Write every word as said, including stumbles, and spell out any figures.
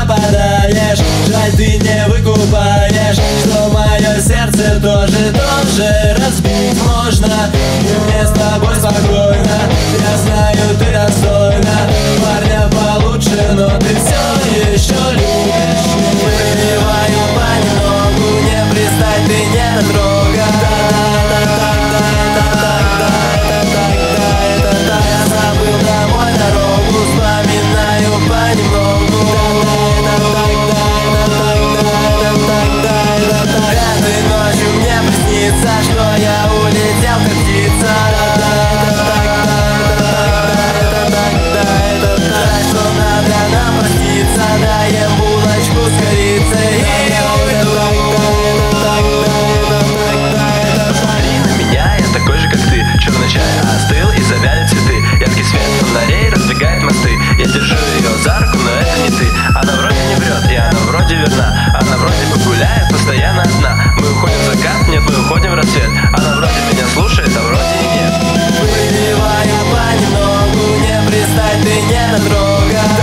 пропадаешь. Жаль, ты не выкупаешь, что мое сердце тоже, тоже разбить можно. И мне с тобой спокойно, я знаю, ты достойна парня получше, но ты все еще любишь. Выпиваю понемногу, не пристать, ты не дотрогай. Я забыл домой дорогу, вспоминаю понемногу. Этой ночью мне приснится, что я улетел как птица. Так что надо нам проститься, даем булочку с корицей и уйду. Посмотри на меня, я такой же, как ты. Черный чай остыл и завяли цветы. Яркий свет фонарей раздвигает мосты. Я держу ее за руку, но это не ты. Она вроде не врет, и она вроде верна. Она вроде погуляет, постоянно одна. Мы уходим в закат, нет, мы уходим в рассвет. Она вроде меня слушает, а вроде и нет. Выпиваю понемногу, не пристать, ты не дотрогай.